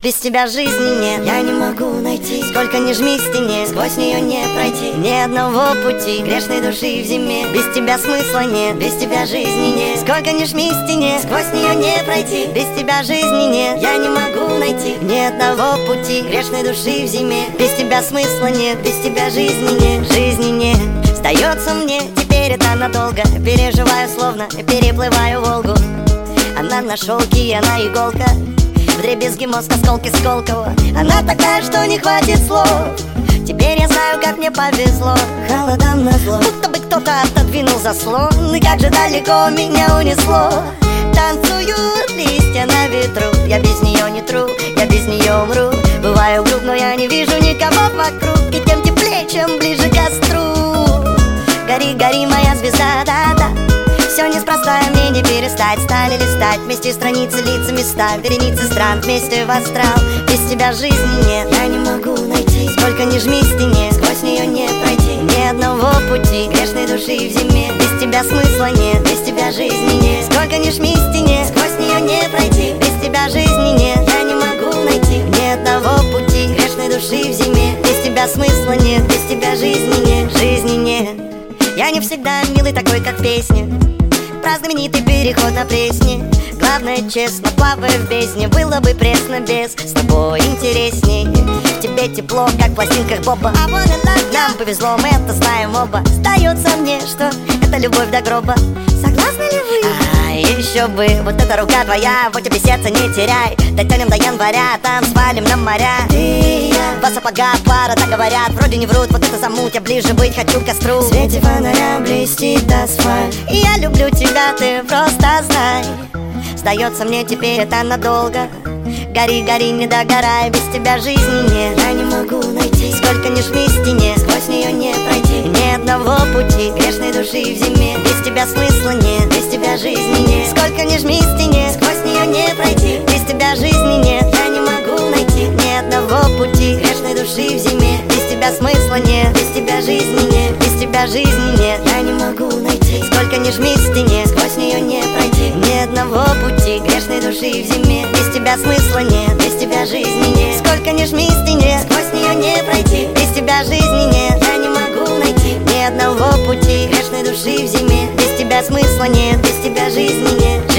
Без тебя жизни нет, я не могу найти. Сколько ни жми к стене, сквозь нее не пройти. Ни одного пути, грешной души в зиме. Без тебя смысла нет, без тебя жизни нет. Сколько ни жми к стене, сквозь нее не пройти. Без тебя жизни нет, я не могу найти. Ни одного пути, грешной души в зиме. Без тебя смысла нет, без тебя жизни нет. Жизни нет, сдается мне, теперь это надолго. Переживаю, словно переплываю Волгу. Она на шелке, она иголка, вдребезги мозг, осколки Сколково. Она такая, что не хватит слов. Теперь я знаю, как мне повезло. Холодам назло, будто бы кто-то отодвинул заслон. И как же далеко меня унесло. Танцуют листья на ветру. Я без нее не тру, я без нее умру. Бываю груб, но я не вижу никого вокруг. И тем теплее, чем ближе к костру. Гори, гори, моя звезда, да-да. Все неспроста, мне не перестать. Стали листать вместе страницы, лица, места, вереницы стран вместе в астрал. Без тебя жизни нет, я не могу найти. Сколько ни жми к стене, сквозь нее не пройти. Ни одного пути, грешной души в зиме. Без тебя смысла нет, без тебя жизни нет. Сколько ни жми к стене, сквозь нее не пройти. Без тебя жизни нет, я не могу найти. Ни одного пути, грешной души в зиме. Без тебя смысла нет, без тебя жизни нет. Жизни нет. Я не всегда милый такой, как в песне, про знаменитый переход на Пресне. Главное, честно, плавая в бездне. Было бы пресно без, с тобой интересней. В тебе тепло, как в пластинках Боба. Нам повезло, мы это знаем оба. Сдается мне, что это любовь до гроба. Согласны ли вы? Еще бы, вот эта рука твоя, вот тебе сердце не теряй. Дотянем до января, там свалим на моря. Ты и я, два сапога, пара, так говорят. Вроде не врут, вот это замут, я ближе быть хочу к костру. В свете фонаря блестит асфальт. И я люблю тебя, ты просто знай. Сдается мне, теперь это надолго. Гори, гори, не догорай, без тебя жизни нет. Я не могу найти. Сколько ни жми к стене, сквозь нее не пройти. Ни одного пути, грешной души в зиме. Без тебя смысла нет, без тебя жизни нет. Сколько ни жми к стене, сквозь нее не пройти. Без тебя жизни нет, я не могу найти. Ни одного пути, грешной души в зиме. Без тебя смысла нет, без тебя жизни нет. Без тебя жизни нет, я не могу найти. Сколько ни жми к стене, сквозь нее не пройти. Ни одного пути, грешной души в зиме. Без тебя смысла нет, без тебя жизни нет. Сколько ни жми к стене, сквозь нее не пройти. Без тебя жизни нет, я не могу найти. Ни одного пути, грешной души в зиме. Без тебя смысла нет, без тебя жизни нет.